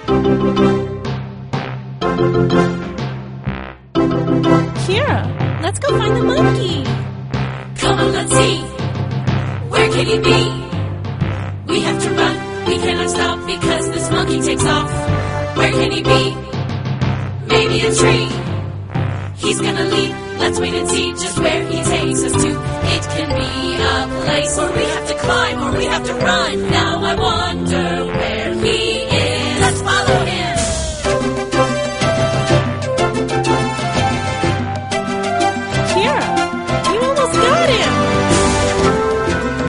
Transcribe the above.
Kira, let's go find the monkey. Come on, let's see. Where can he be? We have to run. We cannot stop because this monkey takes off. Where can he be? Maybe a tree. He's gonna leap. Let's wait and see just where he takes us to. It can be a place where we have to climb or we have to run. Now I wonder where